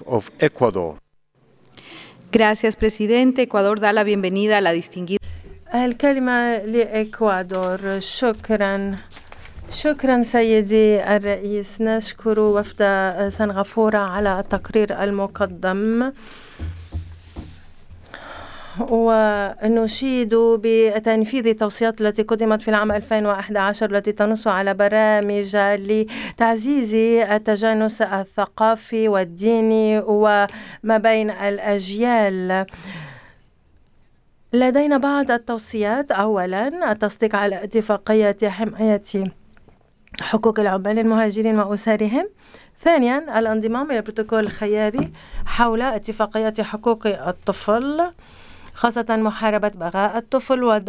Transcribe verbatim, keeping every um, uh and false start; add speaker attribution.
Speaker 1: of Ecuador.
Speaker 2: Gracias, presidente. Ecuador da la bienvenida a la distinguida.
Speaker 3: الكلمة لإكوادور. شكرا شكرا سيدي الرئيس. نشكر وفد سنغافورة على التقرير المقدم، ونشيد بتنفيذ التوصيات التي قدمت في العام ألفين وأحد عشر التي تنص على برامج لتعزيز التجانس الثقافي والديني وما بين الأجيال. لدينا بعض التوصيات. أولا، التصديق على اتفاقية حماية حقوق العمال المهاجرين وأسرهم. ثانيا، الانضمام إلى البروتوكول الخياري حول اتفاقية حقوق الطفل، خاصة محاربة بغاء الطفل